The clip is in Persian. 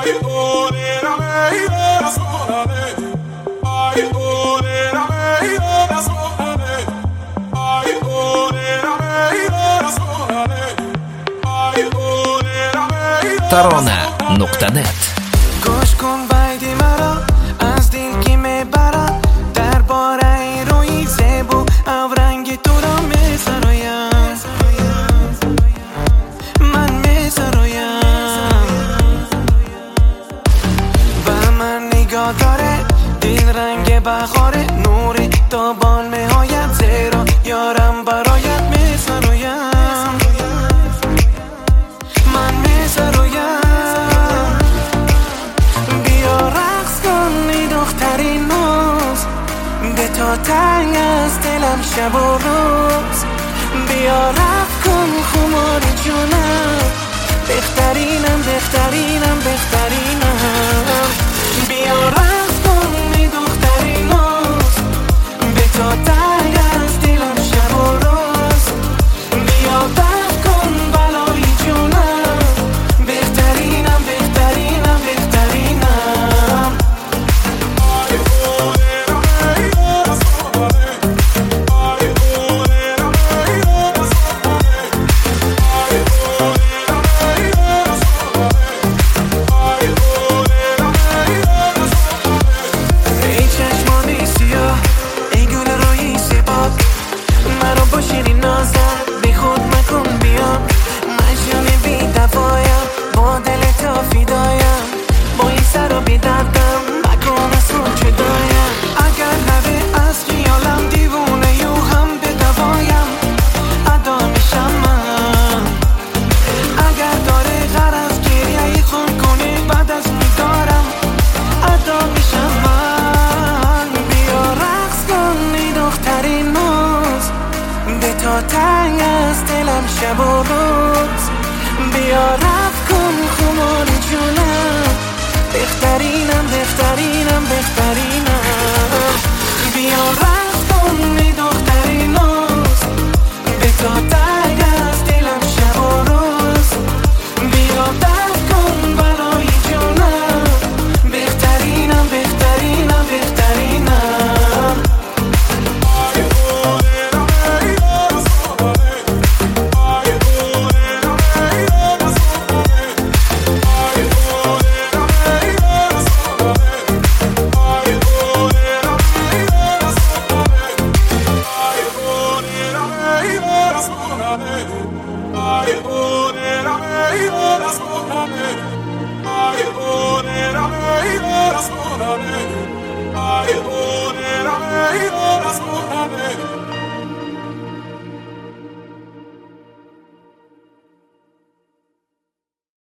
tarona.net. گوش کن بیدی مرا از دل که میبرد در باره روی زیبو او رنگ تو را میسرایم من میسرایم به من نگاه داره دل رنگ بخاره نوری تا بال میآید زیرا یارم برایت میسرایم من میسرایم تا تنگ از دلم شب و روز بیا رفت کن خمار جونم بهترینم بهترینم بهترینم بیا رفت کن می دختری نوز به تا تنگ از دلم شب و روز بیا رفت کن بلای جونم بهترینم بهترینم بهترینم تا تنگ از دلم شب و روز بیا رفت کن خمار جونم بهترینم بهترینم بهترینم بیا رفت کن می دختری نوز به تا تنگ از دلم شب و روز بیا رفت کن برای جونم بهترینم بهترینم بهترینم I